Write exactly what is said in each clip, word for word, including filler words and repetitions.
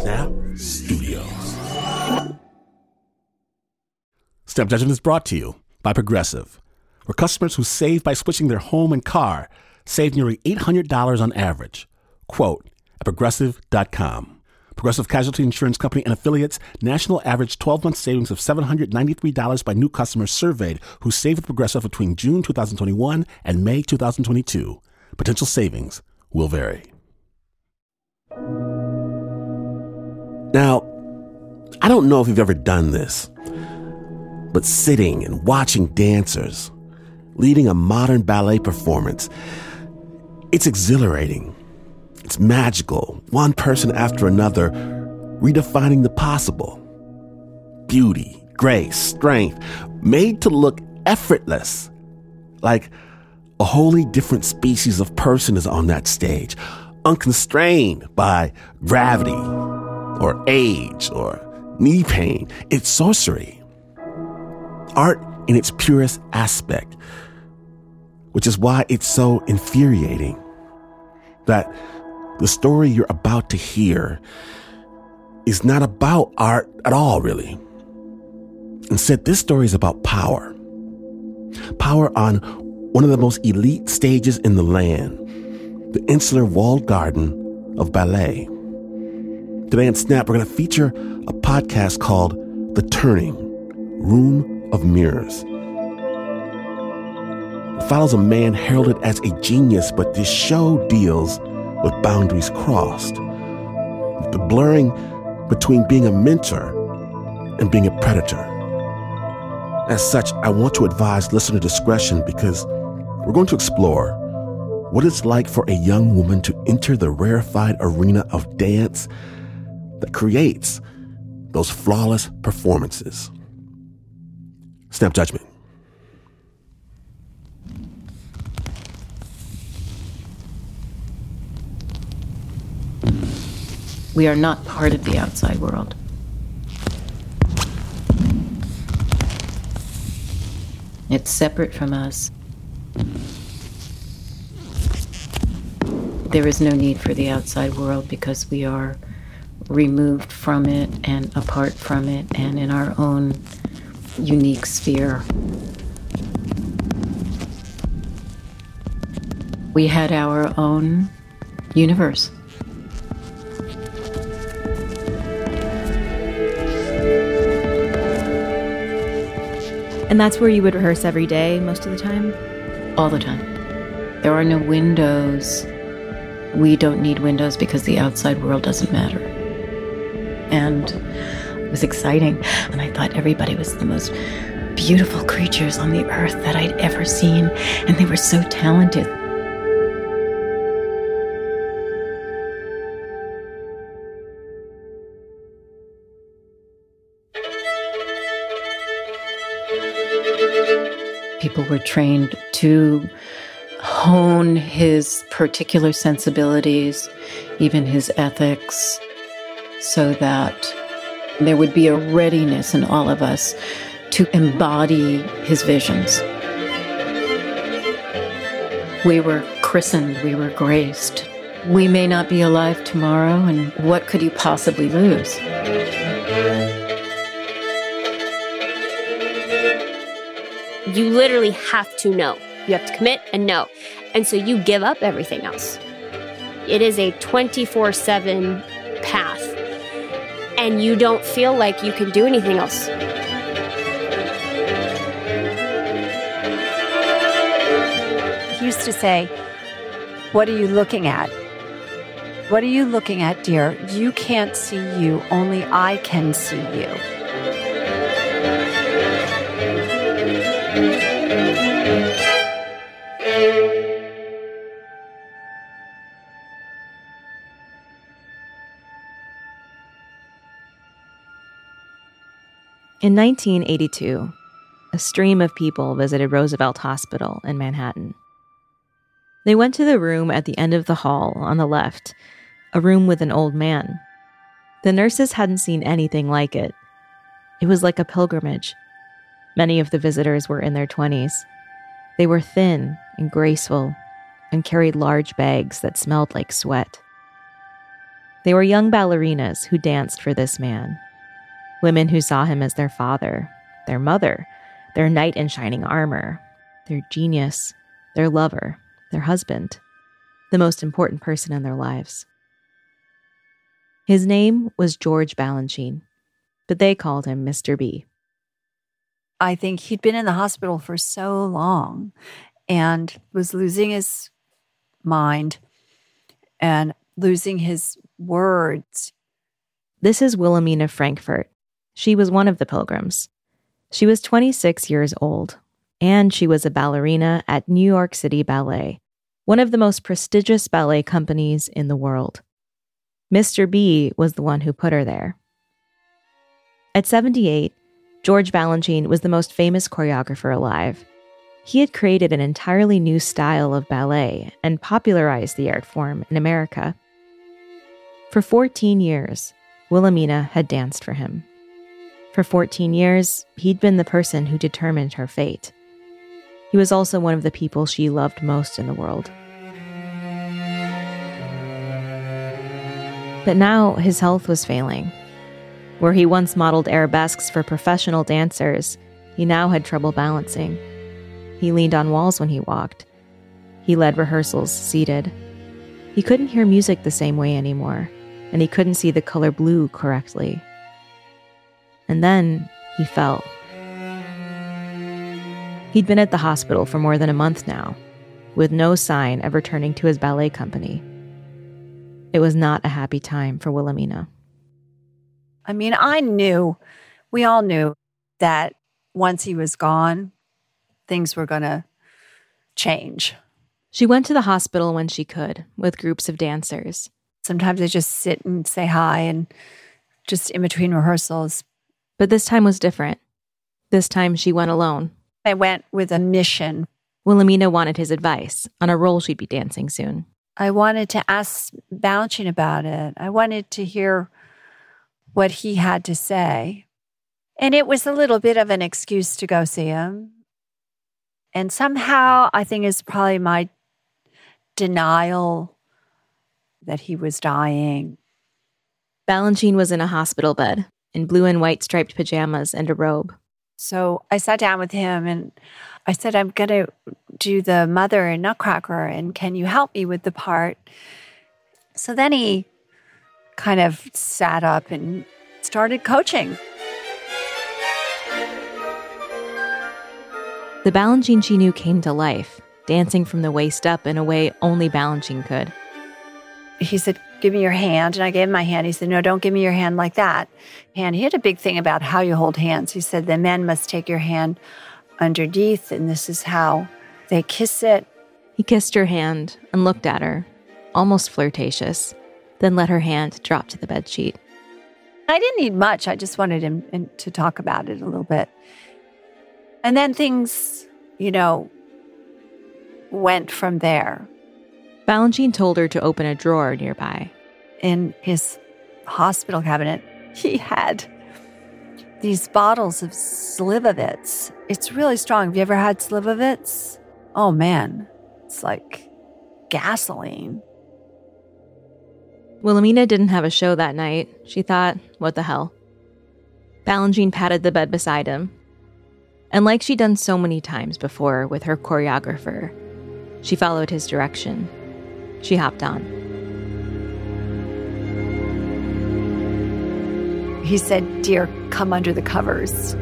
Snap Studios. Snap Judgment is brought to you by Progressive, where customers who save by switching their home and car save nearly eight hundred dollars on average. Quote at progressive dot com. Progressive Casualty Insurance Company and affiliates, national average twelve-month savings of seven hundred ninety-three dollars by new customers surveyed who saved with Progressive between June twenty twenty-one and May twenty twenty-two. Potential savings will vary. Now, I don't know if you've ever done this, but sitting and watching dancers leading a modern ballet performance, it's exhilarating. It's magical, one person after another, redefining the possible. Beauty, grace, strength, made to look effortless, like a wholly different species of person is on that stage, unconstrained by gravity or age or knee pain. It's sorcery. Art in its purest aspect, which is why it's so infuriating that the story you're about to hear is not about art at all, really. Instead, this story is about power. Power on one of the most elite stages in the land, the insular walled garden of ballet. Today on Snap, we're going to feature a podcast called The Turning, Room of Mirrors. It follows a man heralded as a genius, but this show deals with boundaries crossed, the blurring between being a mentor and being a predator. As such, I want to advise listener discretion because we're going to explore what it's like for a young woman to enter the rarefied arena of dance that creates those flawless performances. Snap Judgment. We are not part of the outside world. It's separate from us. There is no need for the outside world because we are removed from it and apart from it and in our own unique sphere. We had our own universe. And that's where you would rehearse every day, most of the time? All the time. There are no windows. We don't need windows because the outside world doesn't matter. And it was exciting. And I thought everybody was the most beautiful creatures on the earth that I'd ever seen. And they were so talented. People were trained to hone his particular sensibilities, even his ethics, so that there would be a readiness in all of us to embody his visions. We were christened, we were graced. We may not be alive tomorrow, and what could you possibly lose? You literally have to know. You have to commit and know. And so you give up everything else. It is a twenty-four seven path. And you don't feel like you can do anything else. He used to say, "What are you looking at? What are you looking at, dear? You can't see you. Only I can see you." In nineteen eighty-two, a stream of people visited Roosevelt Hospital in Manhattan. They went to the room at the end of the hall on the left, a room with an old man. The nurses hadn't seen anything like it. It was like a pilgrimage. Many of the visitors were in their twenties. They were thin and graceful and carried large bags that smelled like sweat. They were young ballerinas who danced for this man. Women who saw him as their father, their mother, their knight in shining armor, their genius, their lover, their husband, the most important person in their lives. His name was George Balanchine, but they called him Mister B. I think he'd been in the hospital for so long and was losing his mind and losing his words. This is Wilhelmina Frankfurt. She was one of the pilgrims. She was twenty-six years old, and she was a ballerina at New York City Ballet, one of the most prestigious ballet companies in the world. Mister B was the one who put her there. At seventy-eight, George Balanchine was the most famous choreographer alive. He had created an entirely new style of ballet and popularized the art form in America. For fourteen years, Wilhelmina had danced for him. For fourteen years, he'd been the person who determined her fate. He was also one of the people she loved most in the world. But now his health was failing. Where he once modeled arabesques for professional dancers, he now had trouble balancing. He leaned on walls when he walked. He led rehearsals seated. He couldn't hear music the same way anymore, and he couldn't see the color blue correctly. And then he fell. He'd been at the hospital for more than a month now, with no sign of returning to his ballet company. It was not a happy time for Wilhelmina. I mean, I knew, we all knew that once he was gone, things were going to change. She went to the hospital when she could, with groups of dancers. Sometimes I just sit and say hi and just in between rehearsals. But this time was different. This time she went alone. I went with a mission. Wilhelmina wanted his advice on a role she'd be dancing soon. I wanted to ask Balanchine about it. I wanted to hear what he had to say. And it was a little bit of an excuse to go see him. And somehow, I think it's probably my denial that he was dying. Balanchine was in a hospital bed, in blue and white striped pajamas and a robe. So I sat down with him and I said, I'm going to do the mother in Nutcracker, and can you help me with the part? So then he kind of sat up and started coaching. The Balanchine she knew came to life, dancing from the waist up in a way only Balanchine could. He said, give me your hand. And I gave him my hand. He said, no, don't give me your hand like that. And he had a big thing about how you hold hands. He said, the men must take your hand underneath, and this is how they kiss it. He kissed her hand and looked at her, almost flirtatious, then let her hand drop to the bedsheet. I didn't need much. I just wanted him to talk about it a little bit. And then things, you know, went from there. Balanchine told her to open a drawer nearby. In his hospital cabinet, he had these bottles of Slivovitz. It's really strong. Have you ever had Slivovitz? Oh, man. It's like gasoline. Wilhelmina didn't have a show that night. She thought, what the hell? Balanchine patted the bed beside him. And like she'd done so many times before with her choreographer, she followed his direction. She hopped on. He said, dear, come under the covers.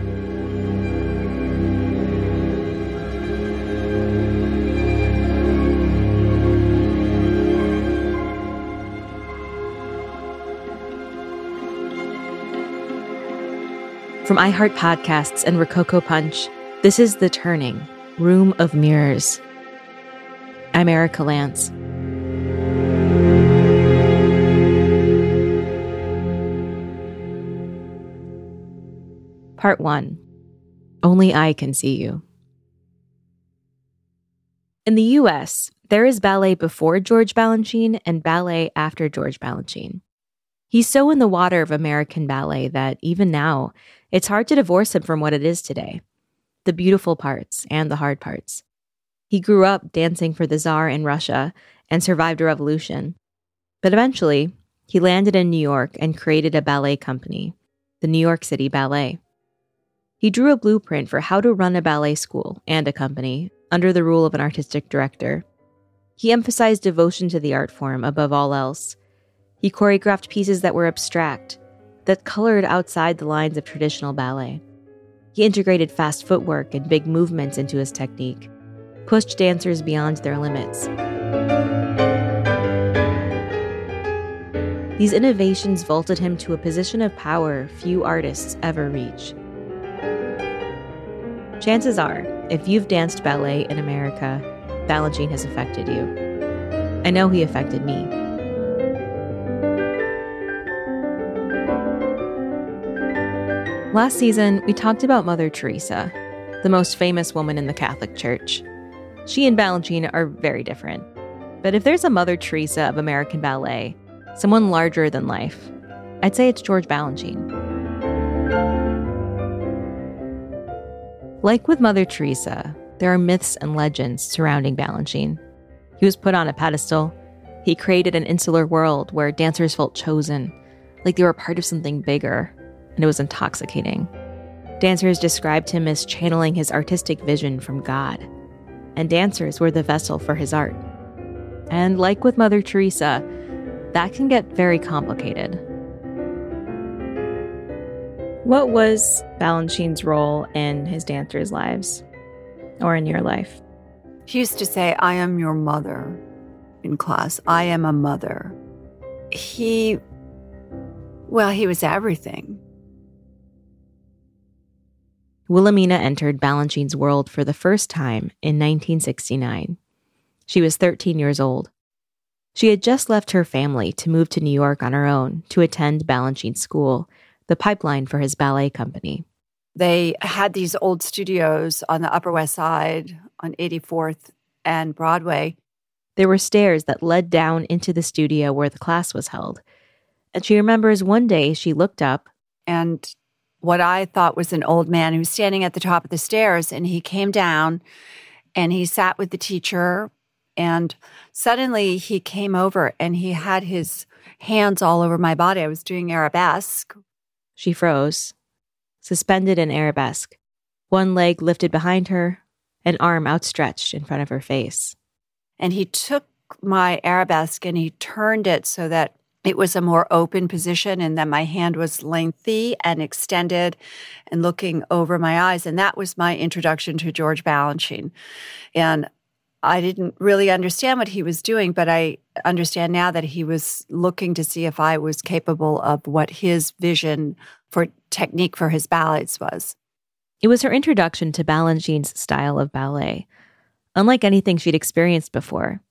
From iHeart Podcasts and Rococo Punch, this is The Turning, Room of Mirrors. I'm Erica Lance. Part one. Only I Can See You. In the U S, there is ballet before George Balanchine and ballet after George Balanchine. He's so in the water of American ballet that even now, it's hard to divorce him from what it is today. The beautiful parts and the hard parts. He grew up dancing for the Tsar in Russia and survived a revolution. But eventually, He landed in New York and created a ballet company, the New York City Ballet. He drew a blueprint for how to run a ballet school and a company under the rule of an artistic director. He emphasized devotion to the art form above all else. He choreographed pieces that were abstract, that colored outside the lines of traditional ballet. He integrated fast footwork and big movements into his technique, pushed dancers beyond their limits. These innovations vaulted him to a position of power few artists ever reach. Chances are, if you've danced ballet in America, Balanchine has affected you. I know he affected me. Last season, we talked about Mother Teresa, the most famous woman in the Catholic Church. She and Balanchine are very different. But if there's a Mother Teresa of American ballet, someone larger than life, I'd say it's George Balanchine. Like with Mother Teresa, there are myths and legends surrounding Balanchine. He was put on a pedestal. He created an insular world where dancers felt chosen, like they were part of something bigger, and it was intoxicating. Dancers described him as channeling his artistic vision from God, and dancers were the vessel for his art. And like with Mother Teresa, that can get very complicated. What was Balanchine's role in his dancers' lives, or in your life? He used to say, I am your mother in class. I am a mother. He, well, he was everything. Wilhelmina entered Balanchine's world for the first time in nineteen sixty-nine. She was thirteen years old. She had just left her family to move to New York on her own to attend Balanchine's school, the pipeline for his ballet company. They had these old studios on the Upper West Side on eighty-fourth and Broadway. There were stairs that led down into the studio where the class was held. And she remembers one day she looked up, and what I thought was an old man who was standing at the top of the stairs, and he came down and he sat with the teacher, and suddenly he came over and he had his hands all over my body. I was doing arabesque. She froze, suspended in arabesque, one leg lifted behind her, an arm outstretched in front of her face. And he took my arabesque and he turned it so that it was a more open position, and then my hand was lengthy and extended and looking over my eyes. And that was my introduction to George Balanchine. And I didn't really understand what he was doing, but I understand now that he was looking to see if I was capable of what his vision for technique for his ballets was. It was her introduction to Balanchine's style of ballet, unlike anything she'd experienced before.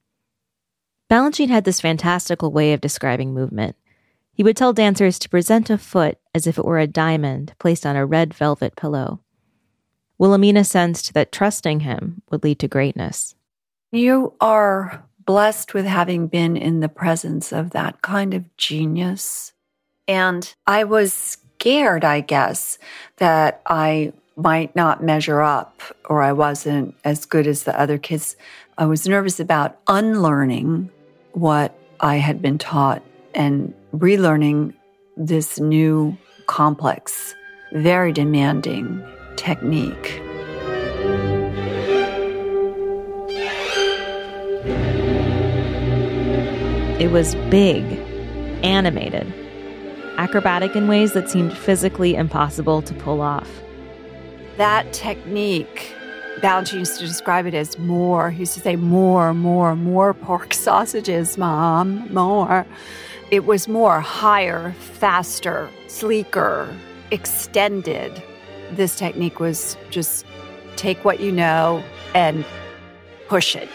Balanchine had this fantastical way of describing movement. He would tell dancers to present a foot as if it were a diamond placed on a red velvet pillow. Wilhelmina sensed that trusting him would lead to greatness. You are blessed with having been in the presence of that kind of genius. And I was scared, I guess, that I might not measure up or I wasn't as good as the other kids. I was nervous about unlearning what I had been taught and relearning this new, complex, very demanding technique. It was big, animated, acrobatic in ways that seemed physically impossible to pull off. That technique, Balanchine used to describe it as more. He used to say, more, more, more pork sausages, Mom, more. It was more, higher, faster, sleeker, extended. This technique was just take what you know and push it.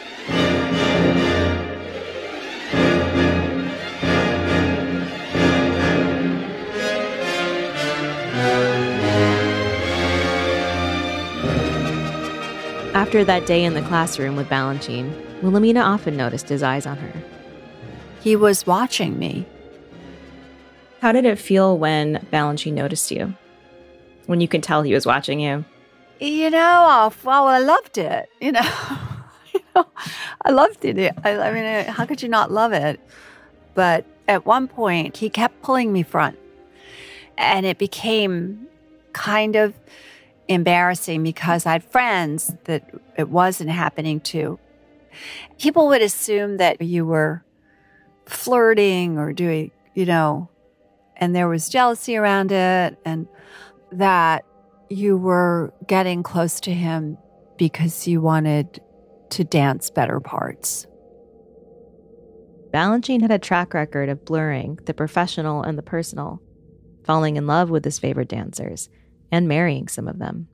After that day in the classroom with Balanchine, Wilhelmina often noticed his eyes on her. He was watching me. How did it feel when Balanchine noticed you? When you could tell he was watching you? You know, well, I loved it. You know, you know I loved it. I, I mean, how could you not love it? But At one point, he kept pulling me front, and it became kind of embarrassing because I had friends that it wasn't happening to. People would assume that you were flirting or doing, you know, and there was jealousy around it, and that you were getting close to him because you wanted to dance better parts. Balanchine had a track record of blurring the professional and the personal, falling in love with his favorite dancers, and marrying some of them.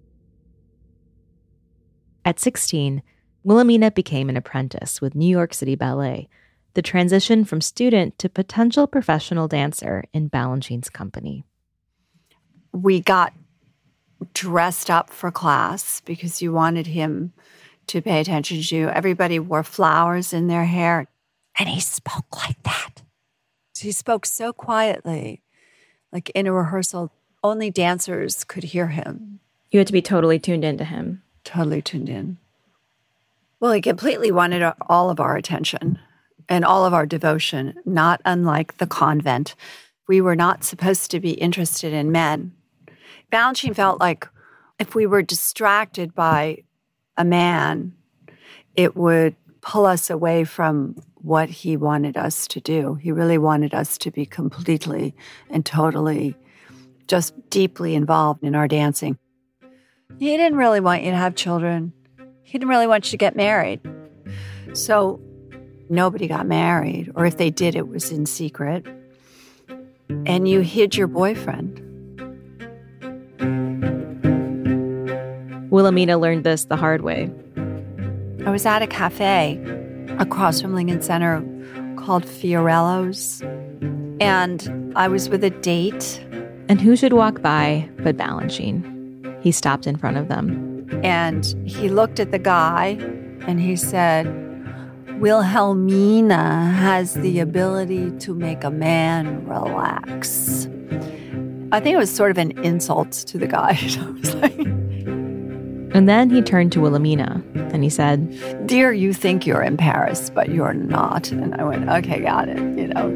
At sixteen, Wilhelmina became an apprentice with New York City Ballet, the transition from student to potential professional dancer in Balanchine's company. We got dressed up for class because you wanted him to pay attention to you. Everybody wore flowers in their hair. And he spoke like that. He spoke so quietly, like in a rehearsal. Only dancers could hear him. You had to be totally tuned into him. Totally tuned in. Well, he completely wanted all of our attention and all of our devotion, not unlike the convent. We were not supposed to be interested in men. Balanchine felt like if we were distracted by a man, it would pull us away from what he wanted us to do. He really wanted us to be completely and totally just deeply involved in our dancing. He didn't really want you to have children. He didn't really want you to get married. So nobody got married, or if they did, it was in secret. And you hid your boyfriend. Wilhelmina learned this the hard way. I was at a cafe across from Lincoln Center called Fiorello's, and I was with a date. And who should walk by but Balanchine? He stopped in front of them. And he looked at the guy and he said, Wilhelmina has the ability to make a man relax. I think it was sort of an insult to the guy. I was like... And then he turned to Wilhelmina and he said, Dear, you think you're in Paris, but you're not. And I went, okay, got it, you know.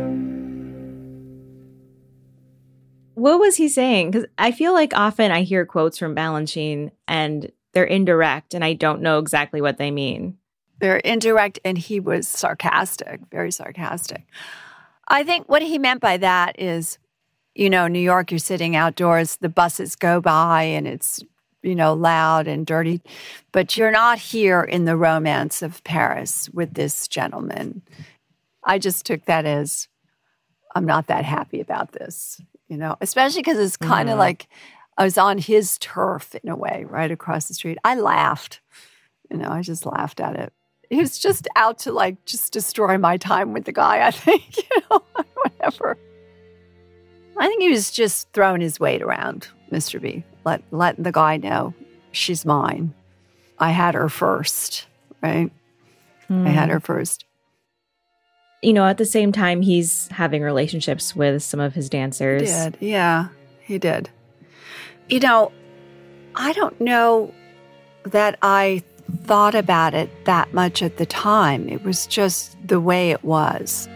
What was he saying? Because I feel like often I hear quotes from Balanchine and they're indirect and I don't know exactly what they mean. They're indirect, and he was sarcastic, very sarcastic. I think what he meant by that is, you know, New York, you're sitting outdoors, the buses go by and it's, you know, loud and dirty, but you're not here in the romance of Paris with this gentleman. I just took that as, I'm not that happy about this, you know, especially because it's kind of mm-hmm. like I was on his turf in a way, right across the street. I laughed, you know, I just laughed at it. He was just out to like just destroy my time with the guy, I think, you know, whatever. I think he was just throwing his weight around, Mister B. Let let the guy know she's mine. I had her first, right? Mm. I had her first. You know, at the same time, he's having relationships with some of his dancers. He did, yeah, he did. You know, I don't know that I thought about it that much at the time. It was just the way it was.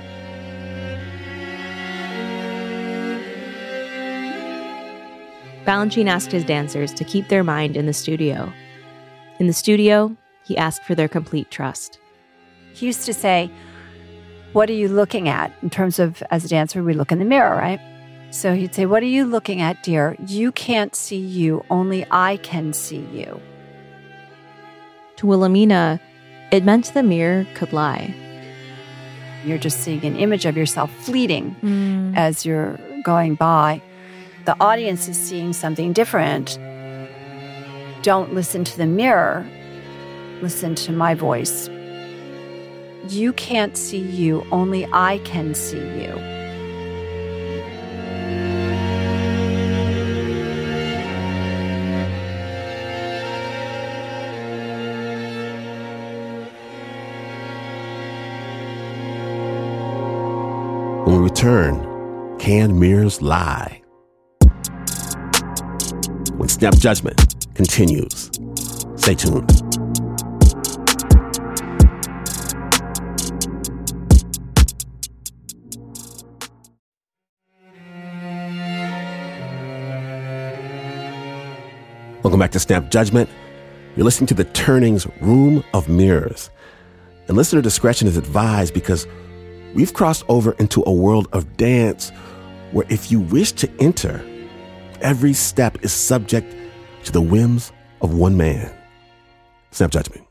Balanchine asked his dancers to keep their mind in the studio. In the studio, he asked for their complete trust. He used to say, what are you looking at? In terms of, as a dancer, we look in the mirror, right? So he'd say, what are you looking at, dear? You can't see you, only I can see you. To Wilhelmina, it meant the mirror could lie. You're just seeing an image of yourself fleeting mm. as you're going by. The audience is seeing something different. Don't listen to the mirror. Listen to my voice. You can't see you, only I can see you. When we return, can mirrors lie? When Snap Judgment continues. Stay tuned. Welcome back to Snap Judgment. You're listening to The Turning's Room of Mirrors. And listener discretion is advised because we've crossed over into a world of dance where if you wish to enter, every step is subject to the whims of one man. Snap Judgment.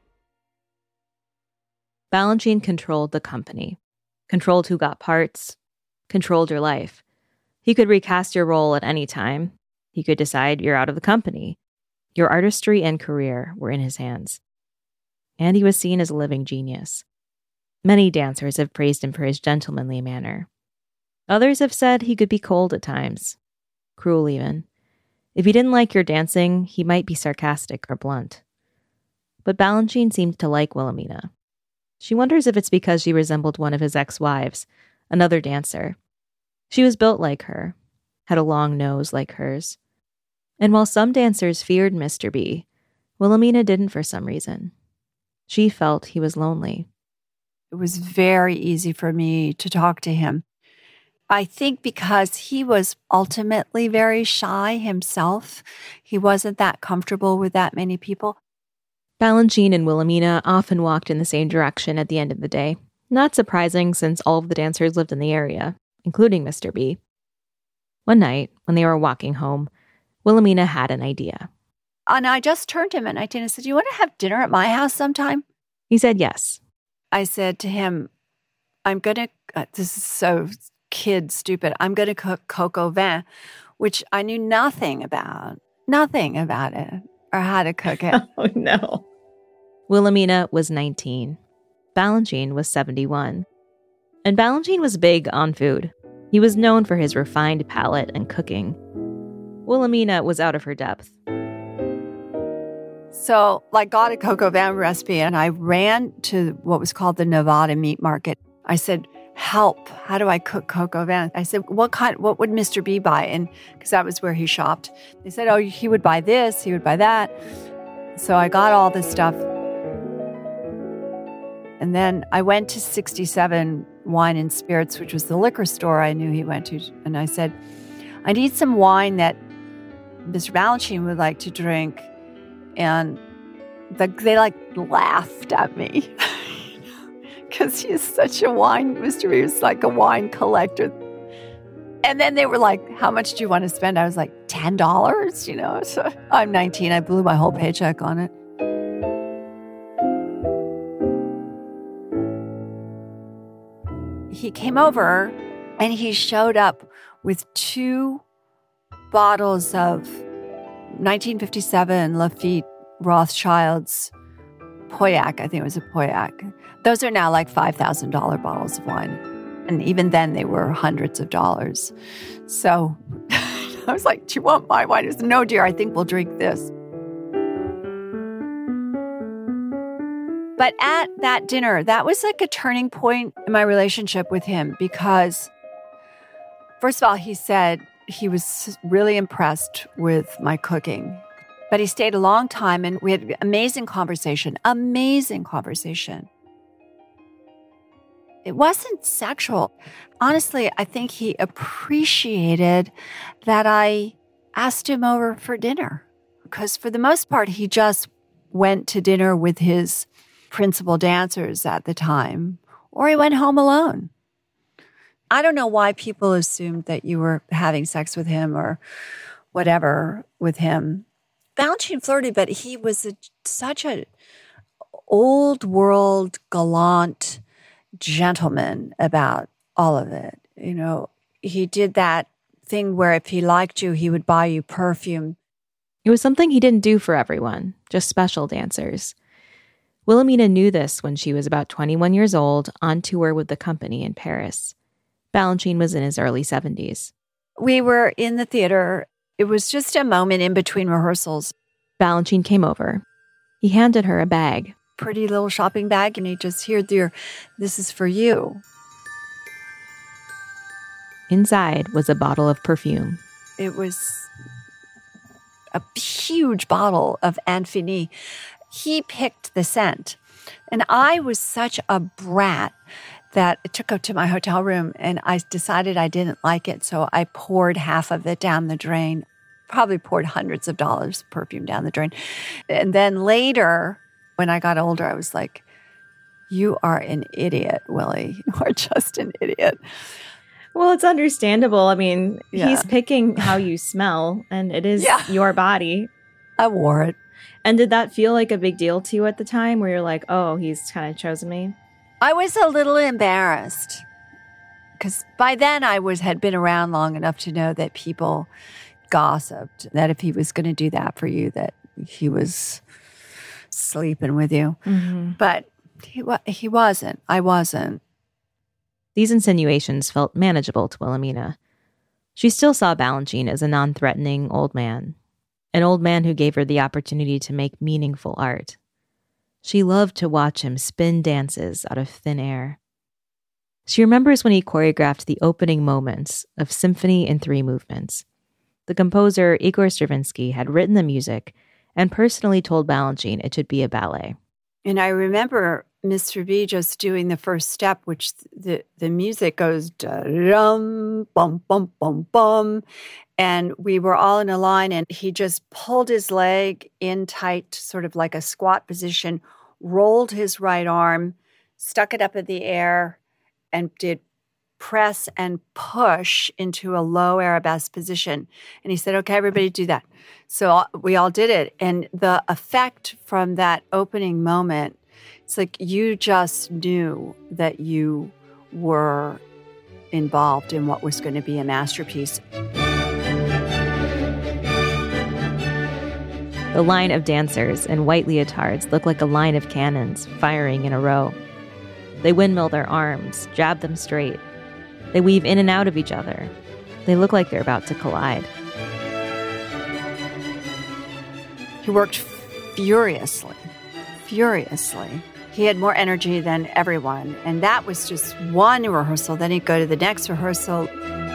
Balanchine controlled the company, controlled who got parts, controlled your life. He could recast your role at any time. He could decide you're out of the company. Your artistry and career were in his hands. And he was seen as a living genius. Many dancers have praised him for his gentlemanly manner. Others have said he could be cold at times, cruel even. If he didn't like your dancing, he might be sarcastic or blunt. But Balanchine seemed to like Wilhelmina. She wonders if it's because she resembled one of his ex-wives, another dancer. She was built like her, had a long nose like hers. And while some dancers feared Mister B, Wilhelmina didn't for some reason. She felt he was lonely. It was very easy for me to talk to him. I think because he was ultimately very shy himself. He wasn't that comfortable with that many people. Balanchine and Wilhelmina often walked in the same direction at the end of the day. Not surprising since all of the dancers lived in the area, including Mister B. One night, when they were walking home, Wilhelmina had an idea. And I just turned to him and I said, do you want to have dinner at my house sometime? He said yes. I said to him, I'm going to, uh, this is so kid stupid, I'm going to cook coq au vin, which I knew nothing about, nothing about it or how to cook it. Oh, no. Wilhelmina was nineteen. Balanchine was seventy-one. And Balanchine was big on food. He was known for his refined palate and cooking. Wilhelmina was out of her depth. So, like, got a coq au vin recipe, and I ran to what was called the Nevada Meat Market. I said, help, how do I cook coq au vin? I said, what kind, what would Mister B buy? And because that was where he shopped. They said, oh, he would buy this, he would buy that. So I got all this stuff. And then I went to sixty-seven Wine and Spirits, which was the liquor store I knew he went to. And I said, I need some wine that Mister Balanchine would like to drink. And the, they like laughed at me because he's such a wine, Mister B was like a wine collector. And then they were like, how much do you want to spend? I was like, ten dollars, you know? So I'm nineteen. I blew my whole paycheck on it. He came over and he showed up with two bottles of nineteen fifty-seven Lafite Rothschild's Pauillac. I think it was a Pauillac. Those are now like five thousand dollars bottles of wine. And even then they were hundreds of dollars. So I was like, do you want my wine? He said, no, dear, I think we'll drink this. But at that dinner, that was like a turning point in my relationship with him because, first of all, he said he was really impressed with my cooking. But he stayed a long time and we had amazing conversation, amazing conversation. It wasn't sexual. Honestly, I think he appreciated that I asked him over for dinner because for the most part, he just went to dinner with his principal dancers at the time, or he went home alone. I don't know why people assumed that you were having sex with him or whatever with him. Balanchine flirted, but he was a, such a old world, gallant gentleman about all of it. You know, he did that thing where if he liked you, he would buy you perfume. It was something he didn't do for everyone, just special dancers. Wilhelmina knew this when she was about twenty-one years old on tour with the company in Paris. Balanchine was in his early seventies. We were in the theater. It was just a moment in between rehearsals. Balanchine came over. He handed her a bag. Pretty little shopping bag, and he just, here, dear, this is for you. Inside was a bottle of perfume. It was a huge bottle of Infini. He picked the scent. And I was such a brat that I took up to my hotel room and I decided I didn't like it. So I poured half of it down the drain. probably poured hundreds of dollars of perfume down the drain. And then later, when I got older, I was like, you are an idiot, Willie. You are just an idiot. Well, it's understandable. I mean, Yeah. he's picking how you smell, and it is Yeah. your body. I wore it. And did that feel like a big deal to you at the time where you're like, oh, he's kind of chosen me? I was a little embarrassed because by then I was had been around long enough to know that people gossiped that if he was going to do that for you, that he was sleeping with you. Mm-hmm. But he wa- he wasn't. I wasn't. These insinuations felt manageable to Wilhelmina. She still saw Balanchine as a non-threatening old man, an old man who gave her the opportunity to make meaningful art. She loved to watch him spin dances out of thin air. She remembers when he choreographed the opening moments of Symphony in Three Movements. The composer, Igor Stravinsky, had written the music and personally told Balanchine it should be a ballet. And I remember Mister B just doing the first step, which the, the music goes da-dum, bum, bum, bum, bum. And we were all in a line, and he just pulled his leg in tight, sort of like a squat position, rolled his right arm, stuck it up in the air, and did press and push into a low arabesque position. And he said, okay, everybody do that. So we all did it. And the effect from that opening moment, it's like you just knew that you were involved in what was going to be a masterpiece. The line of dancers in white leotards looked like a line of cannons firing in a row. They windmill their arms, jab them straight. They weave in and out of each other. They look like they're about to collide. He worked furiously, furiously. He had more energy than everyone. And that was just one rehearsal. Then he'd go to the next rehearsal.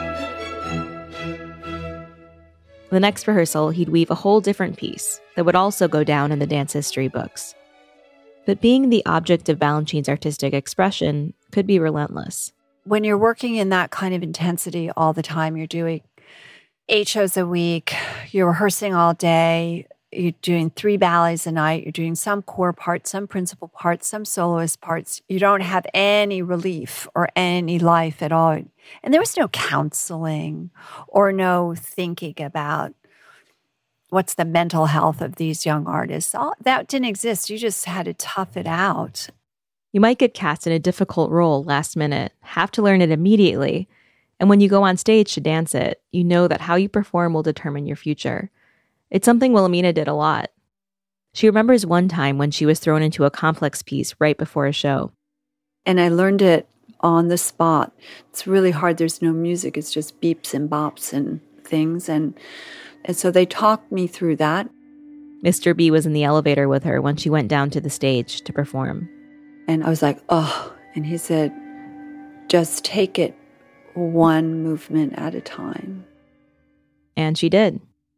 The next rehearsal, he'd weave a whole different piece that would also go down in the dance history books. But being the object of Balanchine's artistic expression could be relentless. When you're working in that kind of intensity all the time, you're doing eight shows a week, you're rehearsing all day, you're doing three ballets a night, you're doing some core parts, some principal parts, some soloist parts. You don't have any relief or any life at all. And there was no counseling or no thinking about what's the mental health of these young artists. All, that didn't exist. You just had to tough it out. You might get cast in a difficult role last minute, have to learn it immediately, and when you go on stage to dance it, you know that how you perform will determine your future. It's something Wilhelmina did a lot. She remembers one time when she was thrown into a complex piece right before a show. And I learned it on the spot. It's really hard. There's no music. It's just beeps and bops and things. And, and so they talked me through that. Mister B was in the elevator with her when she went down to the stage to perform. And I was like, oh. And he said, just take it one movement at a time. And she did.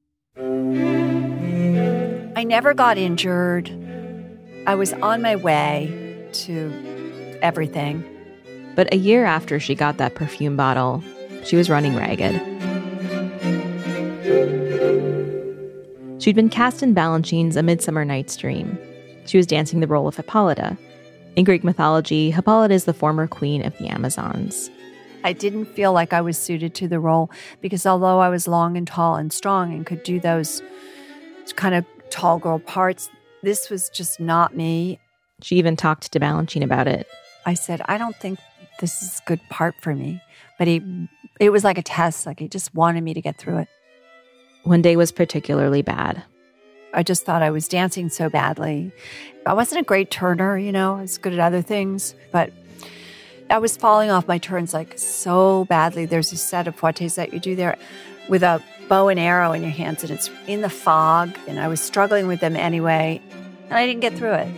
I never got injured. I was on my way to everything. But a year after she got that perfume bottle, she was running ragged. She'd been cast in Balanchine's A Midsummer Night's Dream. She was dancing the role of Hippolyta. In Greek mythology, Hippolyta is the former queen of the Amazons. I didn't feel like I was suited to the role because although I was long and tall and strong and could do those kind of tall girl parts, this was just not me. She even talked to Balanchine about it. I said, I don't think this is a good part for me. But he, it was like a test. Like he just wanted me to get through it. One day was particularly bad. I just thought I was dancing so badly. I wasn't a great turner, you know. I was good at other things. But I was falling off my turns like so badly. There's a set of fouettes that you do there with a bow and arrow in your hands. And it's in the fog. And I was struggling with them anyway. And I didn't get through it.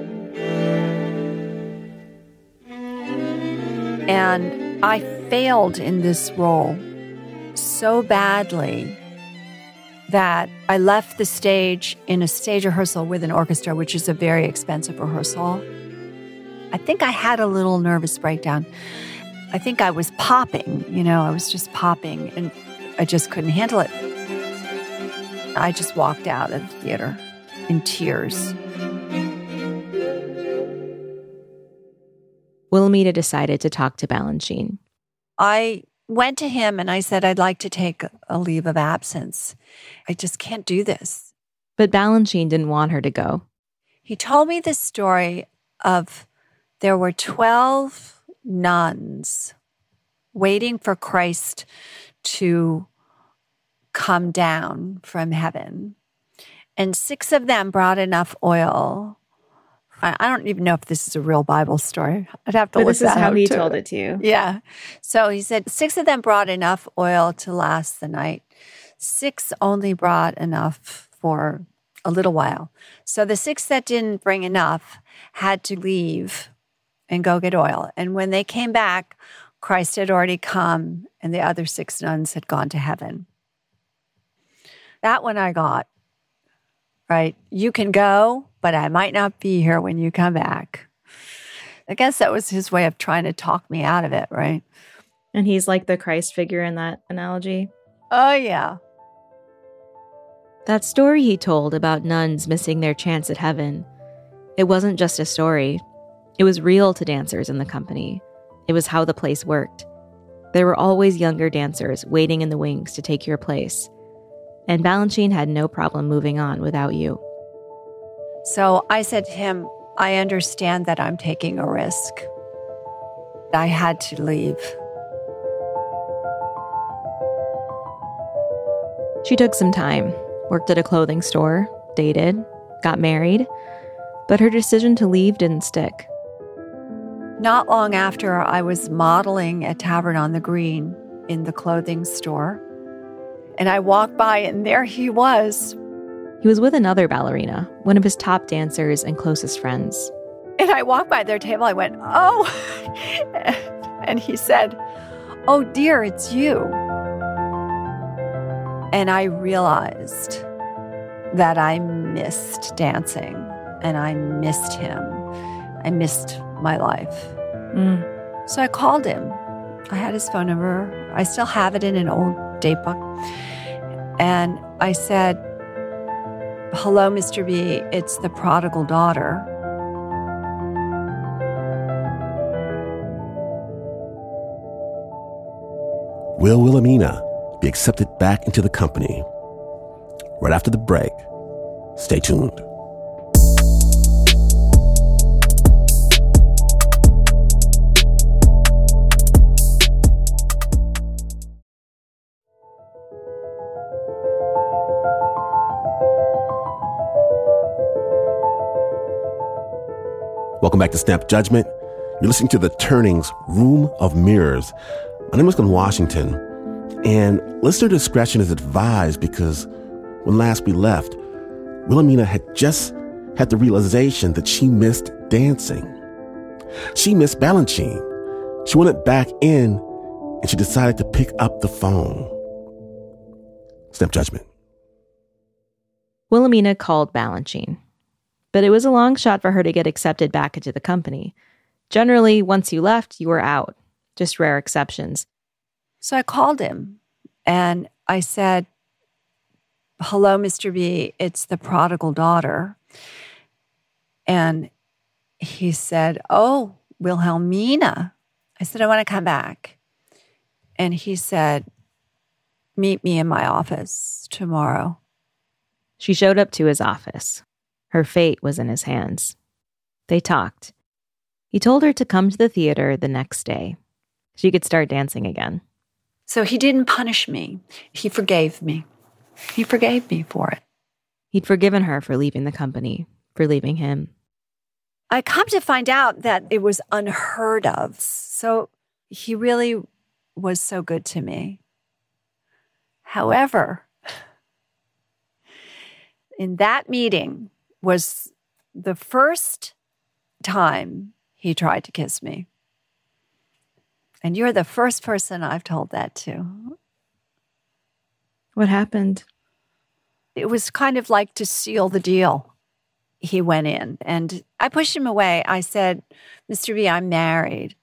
And I failed in this role so badly that I left the stage in a stage rehearsal with an orchestra, which is a very expensive rehearsal. I think I had a little nervous breakdown. I think I was popping, you know, I was just popping, and I just couldn't handle it. I just walked out of the theater in tears. Wilhelmina decided to talk to Balanchine. I went to him and I said, I'd like to take a leave of absence. I just can't do this. But Balanchine didn't want her to go. He told me this story of there were twelve nuns waiting for Christ to come down from heaven. And six of them brought enough oil. I, I don't even know if this is a real Bible story. I'd have to But look this is that how up he too. told it to you. Yeah. So he said six of them brought enough oil to last the night. Six only brought enough for a little while. So the six that didn't bring enough had to leave and go get oil. And when they came back, Christ had already come and the other six nuns had gone to heaven. That one I got, right? You can go, but I might not be here when you come back. I guess that was his way of trying to talk me out of it, right? And he's like the Christ figure in that analogy. Oh, yeah. That story he told about nuns missing their chance at heaven, it wasn't just a story. It was real to dancers in the company. It was how the place worked. There were always younger dancers waiting in the wings to take your place. And Balanchine had no problem moving on without you. So I said to him, I understand that I'm taking a risk. I had to leave. She took some time, worked at a clothing store, dated, got married, but her decision to leave didn't stick. Not long after, I was modeling at Tavern on the Green in the clothing store. And I walked by, and there he was. He was with another ballerina, one of his top dancers and closest friends. And I walked by their table. I went, oh. And he said, oh, dear, it's you. And I realized that I missed dancing, and I missed him. I missed my life. Mm. So I called him. I had his phone number. I still have it in an old date book. And I said, hello, Mister B, it's the prodigal daughter. Will Wilhelmina be accepted back into the company? Right after the break. Stay tuned. Welcome back to Snap Judgment. You're listening to The Turning's Room of Mirrors. My name is Glenn Washington, and listener discretion is advised because when last we left, Wilhelmina had just had the realization that she missed dancing. She missed Balanchine. She wanted back in, and she decided to pick up the phone. Snap Judgment. Wilhelmina called Balanchine. But it was a long shot for her to get accepted back into the company. Generally, once you left, you were out. Just rare exceptions. So I called him and I said, hello, Mister B, it's the prodigal daughter. And he said, oh, Wilhelmina. I said, I want to come back. And he said, meet me in my office tomorrow. She showed up to his office. Her fate was in his hands. They talked. He told her to come to the theater the next day. She could start dancing again. So he didn't punish me. He forgave me. He forgave me for it. He'd forgiven her for leaving the company, for leaving him. I come to find out that it was unheard of. So he really was so good to me. However, in that meeting was the first time he tried to kiss me. And you're the first person I've told that to. What happened? It was kind of like to seal the deal. He went in and I pushed him away. I said, Mister B, I'm married.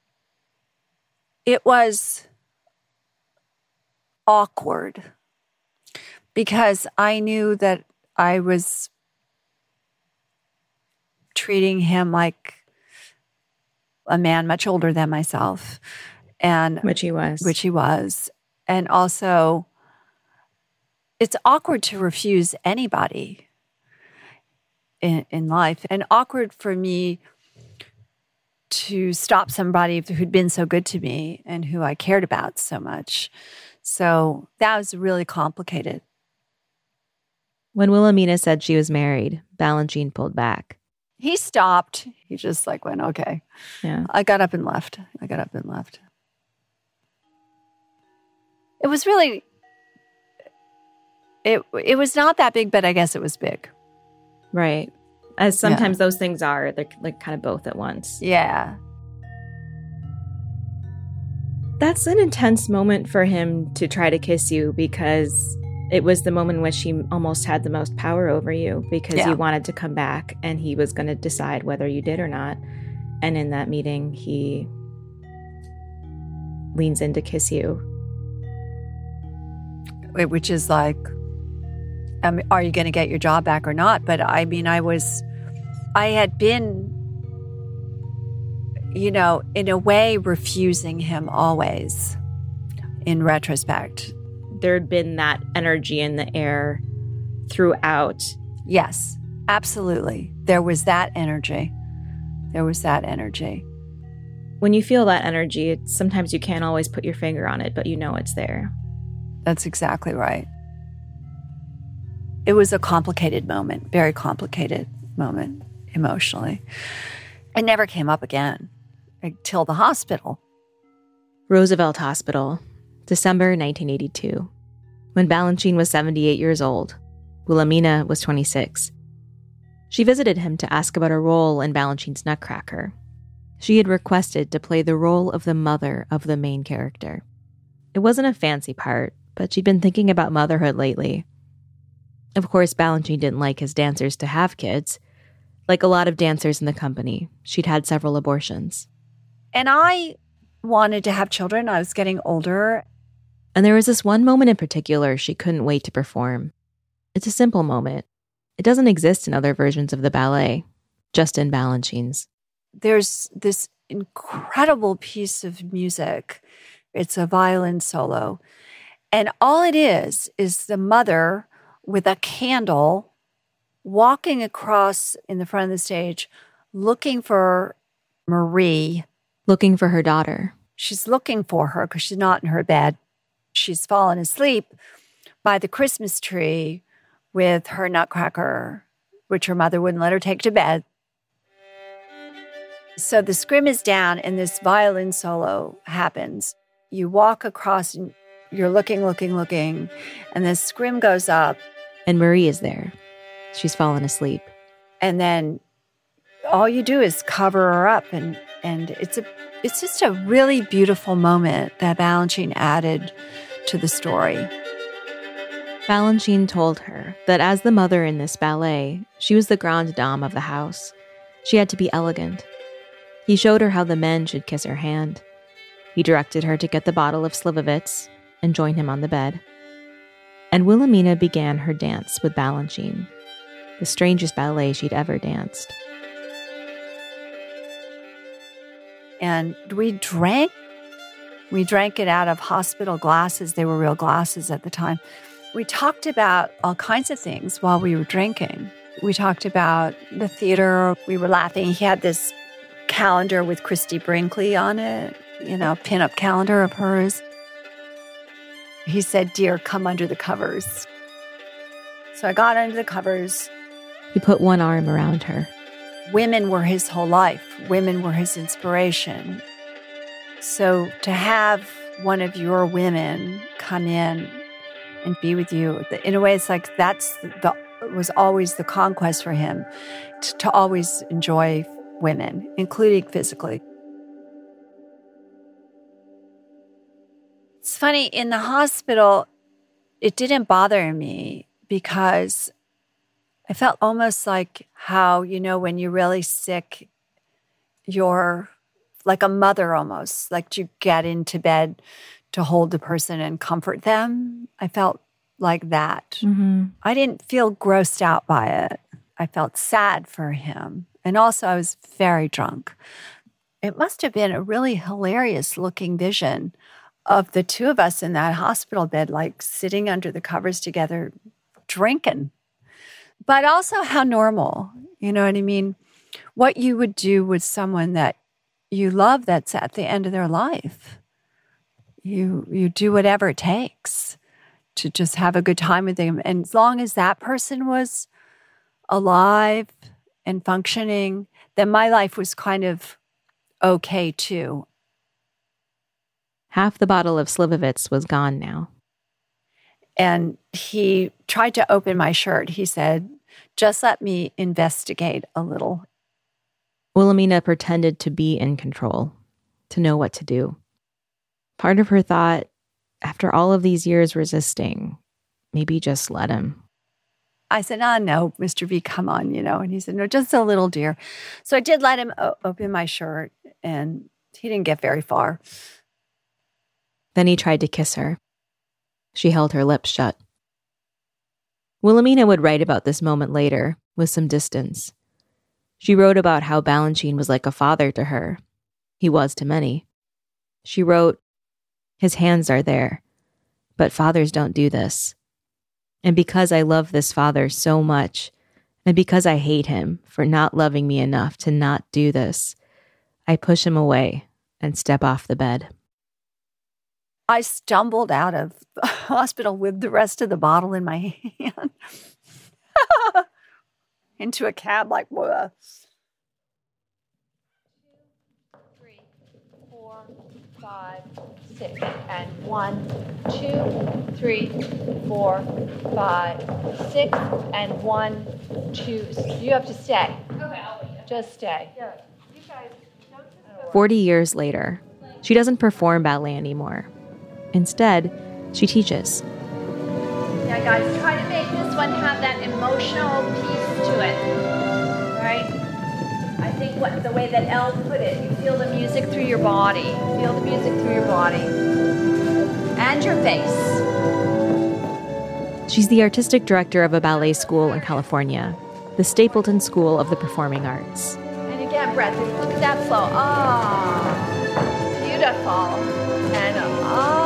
It was awkward. because I knew that I was treating him like a man much older than myself. And Which he was. Which he was. And also, it's awkward to refuse anybody in, in life, and awkward for me to stop somebody who'd been so good to me and who I cared about so much. So that was really complicated. When Wilhelmina said she was married, Balanchine pulled back. He stopped. He just like went, okay. Yeah. I got up and left. I got up and left. It was really, it it was not that big, but I guess it was big. Right. As sometimes Yeah. those things are, they're like kind of both at once. Yeah. That's an intense moment for him to try to kiss you, because it was the moment in which he almost had the most power over you, because Yeah. you wanted to come back and he was going to decide whether you did or not. And in that meeting, he leans in to kiss you. Which is like, um, are you going to get your job back or not? But I mean, I was, I had been, you know, in a way refusing him always, in retrospect. There'd been that energy in the air throughout. Yes, absolutely. There was that energy. There was that energy. When you feel that energy, it, sometimes you can't always put your finger on it, but you know it's there. That's exactly right. It was a complicated moment, very complicated moment emotionally. It never came up again until the hospital. Roosevelt Hospital, December nineteen eighty-two. When Balanchine was seventy-eight years old, Wilhelmina was twenty-six. She visited him to ask about a role in Balanchine's Nutcracker. She had requested to play the role of the mother of the main character. It wasn't a fancy part, but she'd been thinking about motherhood lately. Of course, Balanchine didn't like his dancers to have kids. Like a lot of dancers in the company, she'd had several abortions. And I wanted to have children. I was getting older. And there was this one moment in particular she couldn't wait to perform. It's a simple moment. It doesn't exist in other versions of the ballet, just in Balanchine's. There's this incredible piece of music. It's a violin solo. And all it is, is the mother with a candle walking across in the front of the stage, looking for Marie. Looking for her daughter. She's looking for her because she's not in her bed. She's fallen asleep by the Christmas tree with her nutcracker, which her mother wouldn't let her take to bed. So the scrim is down and this violin solo happens. You walk across and you're looking, looking, looking, and the scrim goes up. And Marie is there. She's fallen asleep. And then all you do is cover her up, and and it's a it's just a really beautiful moment that Balanchine added to the story. Balanchine told her that as the mother in this ballet, she was the grande dame of the house. She had to be elegant. He showed her how the men should kiss her hand. He directed her to get the bottle of Slivovitz and join him on the bed. And Wilhelmina began her dance with Balanchine, the strangest ballet she'd ever danced. And we drank. We drank it out of hospital glasses. They were real glasses at the time. We talked about all kinds of things while we were drinking. We talked about the theater. We were laughing. He had this calendar with Christy Brinkley on it, you know, pin-up calendar of hers. He said, "Dear, come under the covers." So I got under the covers. He put one arm around her. Women were his whole life. Women were his inspiration. So to have one of your women come in and be with you, in a way, it's like that's the was always the conquest for him, to, to always enjoy women, including physically. It's funny, in the hospital, it didn't bother me because I felt almost like how, you know, when you're really sick, you're like a mother almost, like you get into bed to hold the person and comfort them. I felt like that. Mm-hmm. I didn't feel grossed out by it. I felt sad for him. And also, I was very drunk. It must have been a really hilarious looking vision of the two of us in that hospital bed, like sitting under the covers together, drinking. But also how normal, you know what I mean? What you would do with someone that you love that's at the end of their life. You you do whatever it takes to just have a good time with them. And as long as that person was alive and functioning, then my life was kind of okay too. Half the bottle of Slivovitz was gone now. And he tried to open my shirt. He said, just let me investigate a little. Wilhelmina pretended to be in control, to know what to do. Part of her thought, after all of these years resisting, maybe just let him. I said, oh, no, Mister V, come on, you know. And he said, no, just a little, dear. So I did let him o- open my shirt, and he didn't get very far. Then he tried to kiss her. She held her lips shut. Wilhelmina would write about this moment later, with some distance. She wrote about how Balanchine was like a father to her. He was to many. She wrote, his hands are there, but fathers don't do this. And because I love this father so much, and because I hate him for not loving me enough to not do this, I push him away and step off the bed. I stumbled out of the hospital with the rest of the bottle in my hand into a cab like, whoa. Three, four, five, six, and one, two, three, four, five, six, and one, two. You have to stay. Okay, I'll wait. Just stay. Yeah, you guys. Forty years later, she doesn't perform ballet anymore. Instead, she teaches. Yeah, guys, try to make this one have that emotional piece to it. Right? I think what the way that Elle put it, you feel the music through your body. Feel the music through your body. And your face. She's the artistic director of a ballet school in California, the Stapleton School of the Performing Arts. And again, breath. Look at that flow. Ah, beautiful. And ah.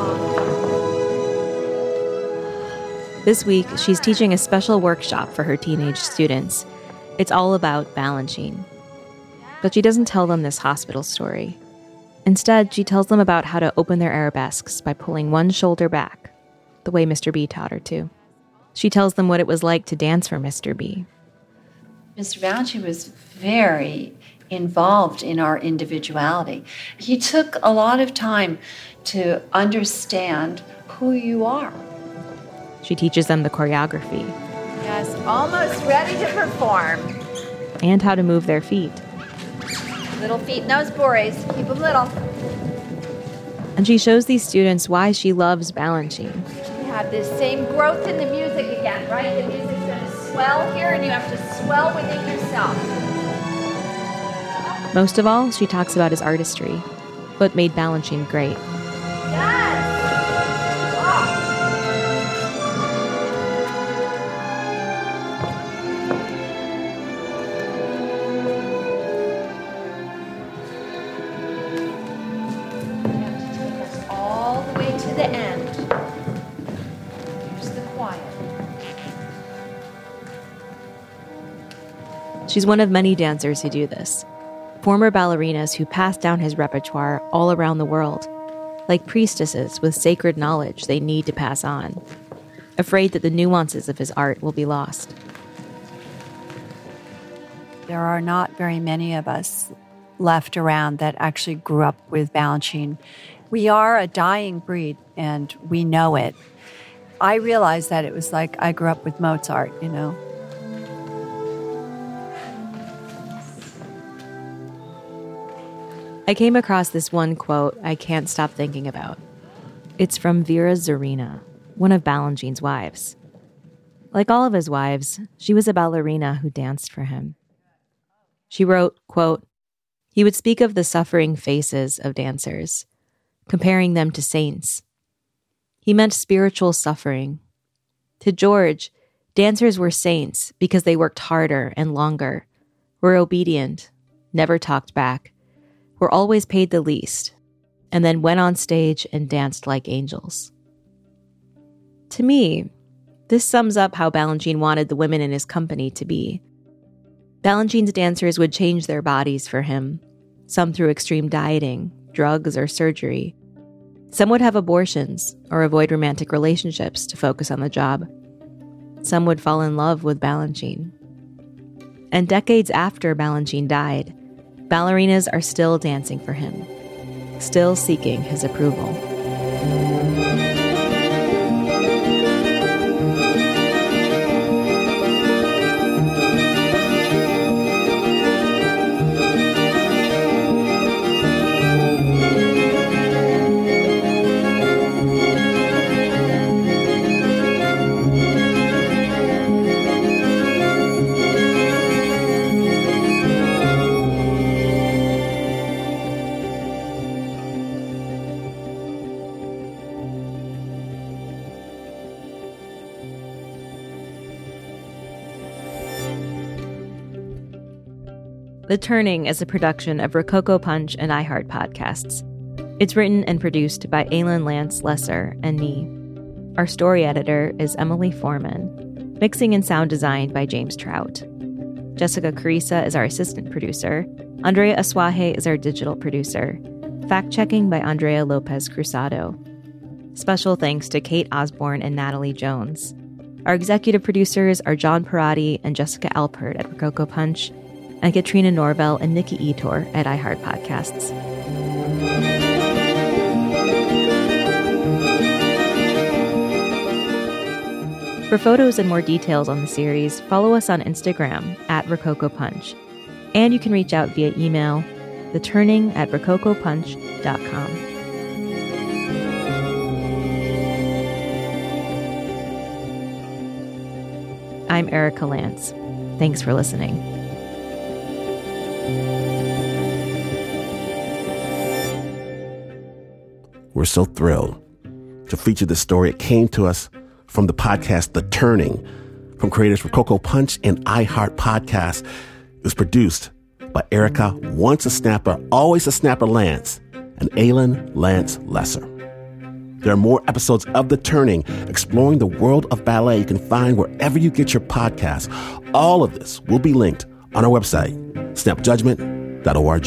This week, she's teaching a special workshop for her teenage students. It's all about Balanchine. But she doesn't tell them this hospital story. Instead, she tells them about how to open their arabesques by pulling one shoulder back, the way Mister B taught her to. She tells them what it was like to dance for Mister B. Mister Balanchine was very involved in our individuality. He took a lot of time to understand who you are. She teaches them the choreography. Yes, almost ready to perform. And how to move their feet. Little feet, nose boys. Keep them little. And she shows these students why she loves Balanchine. You have this same growth in the music again, right? The music's going to swell here, and you have to swell within yourself. Most of all, she talks about his artistry, what made Balanchine great. Yes! Oh. You have to take us all the way to the end. Here's the choir. She's one of many dancers who do this. Former ballerinas who pass down his repertoire all around the world, like priestesses with sacred knowledge they need to pass on, afraid that the nuances of his art will be lost. There are not very many of us left around that actually grew up with Balanchine. We are a dying breed, and we know it. I realized that it was like I grew up with Mozart, you know. I came across this one quote I can't stop thinking about. It's from Vera Zorina, one of Balanchine's wives. Like all of his wives, she was a ballerina who danced for him. She wrote, quote, he would speak of the suffering faces of dancers, comparing them to saints. He meant spiritual suffering, To George, dancers were saints because they worked harder and longer, were obedient, never talked back, were always paid the least, and then went on stage and danced like angels. To me, this sums up how Balanchine wanted the women in his company to be. Balanchine's dancers would change their bodies for him, some through extreme dieting, drugs, or surgery. Some would have abortions or avoid romantic relationships to focus on the job. Some would fall in love with Balanchine. And decades after Balanchine died, ballerinas are still dancing for him, still seeking his approval. The Turning is a production of Rococo Punch and iHeart Podcasts. It's written and produced by Aylin Lance Lesser and me. Our story editor is Emily Foreman. Mixing and sound design by James Trout. Jessica Carissa is our assistant producer. Andrea Aswaje is our digital producer. Fact-checking by Andrea Lopez Cruzado. Special thanks to Kate Osborne and Natalie Jones. Our executive producers are John Parati and Jessica Alpert at Rococo Punch, and Katrina Norvell and Nikki Etor at iHeart Podcasts. For photos and more details on the series, follow us on Instagram at Rococo Punch. And you can reach out via email, theturning at rococo punch dot com. I'm Erica Lance. Thanks for listening. We're so thrilled to feature this story. It came to us from the podcast The Turning, from creators Rococo Punch and iHeart Podcasts. It was produced by Erica, once a snapper, always a snapper Lance, and Aylin Lance Lesser. There are more episodes of The Turning, exploring the world of ballet you can find wherever you get your podcasts. All of this will be linked on our website, snap judgment dot org.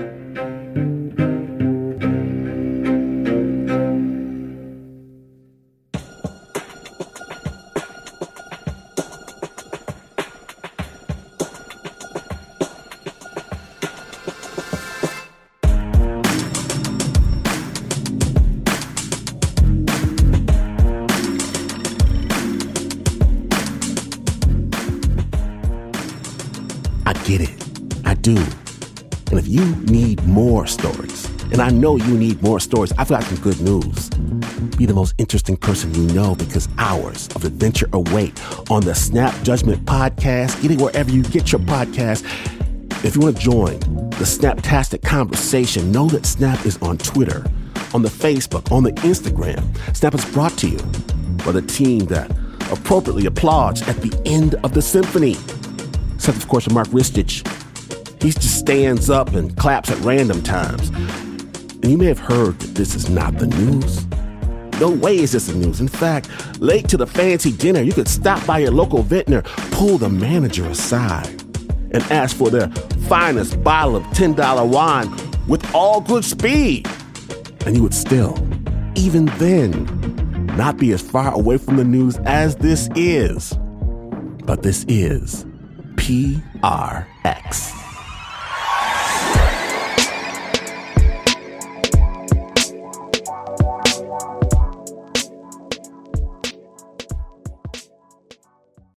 I get it. I do. And if you need more stories, and I know you need more stories, I've got some good news. Be the most interesting person you know, because hours of adventure await on the Snap Judgment Podcast. Get it wherever you get your podcast. If you want to join the Snaptastic conversation, know that Snap is on Twitter, on the Facebook, on the Instagram. Snap is brought to you by the team that appropriately applauds at the end of the symphony. Except, of course, for Mark Ristich. He just stands up and claps at random times. And you may have heard that this is not the news. No way is this the news. In fact, late to the fancy dinner, you could stop by your local vintner, pull the manager aside, and ask for their finest bottle of ten dollar wine with all good speed. And you would still, even then, not be as far away from the news as this is. But this is P R X.